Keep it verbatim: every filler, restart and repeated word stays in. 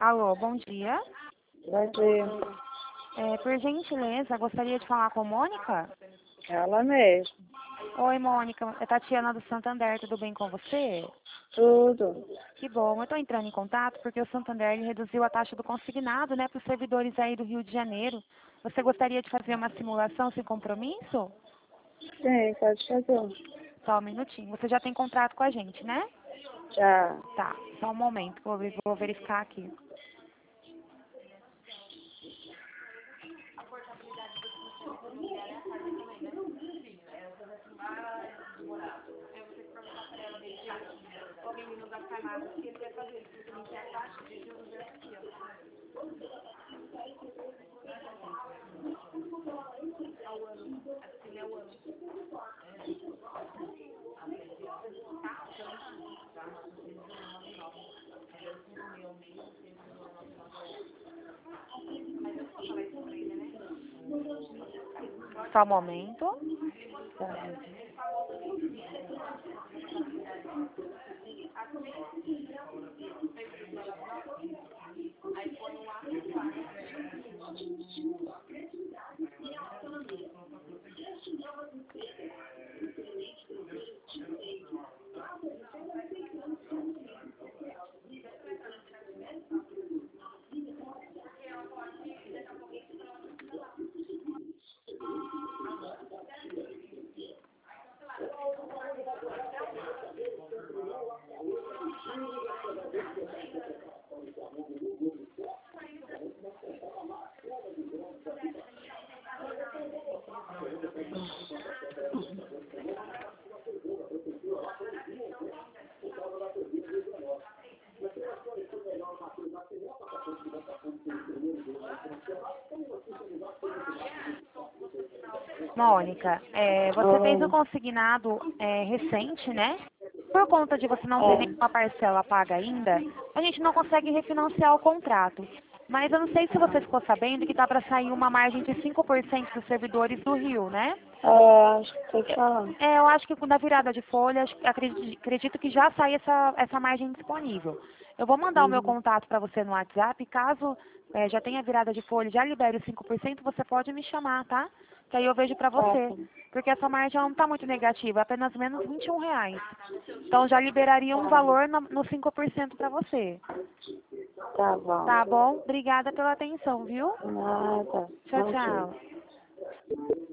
Alô, bom dia. Bom dia. É, por gentileza, gostaria de falar com Mônica? Ela mesmo. Oi, Mônica. É Tatiana do Santander, tudo bem com você? Tudo. Que bom. Eu estou entrando em contato porque o Santander ele reduziu a taxa do consignado, né, para os servidores aí do Rio de Janeiro. Você gostaria de fazer uma simulação sem compromisso? Sim, pode fazer. Só um minutinho. Você já tem contrato com a gente, né? Já. Tá, só um momento, vou, ver- vou verificar aqui. O menino da farmácia, que ele quer fazer isso, porque não quer a taxa de juros é aqui, ó. Ao ano, assim é o ano. Só um momento. Tá. Mônica, é, você fez um Oi. consignado é, recente, né? Por conta de você não ter nenhuma parcela paga ainda, a gente não consegue refinanciar o contrato. Mas eu não sei se você ficou sabendo que dá para sair uma margem de cinco por cento dos servidores do Rio, né? É, é, acho que tem que falar. É, eu acho que na virada de folha, acho- acredito, acredito que já sai essa, essa margem disponível. Eu vou mandar o meu Uhum. contato para você no WhatsApp, caso é, já tenha virada de folha, já libere os cinco por cento, você pode me chamar, tá? Que aí eu vejo para Tá, você. tá. Porque essa margem não está muito negativa, é apenas menos vinte e um reais. Então já liberaria um Tá, valor no, no cinco por cento para você. tá bom. Tá bom? Obrigada pela atenção, viu? Nada. Tchau, Bom dia. tchau.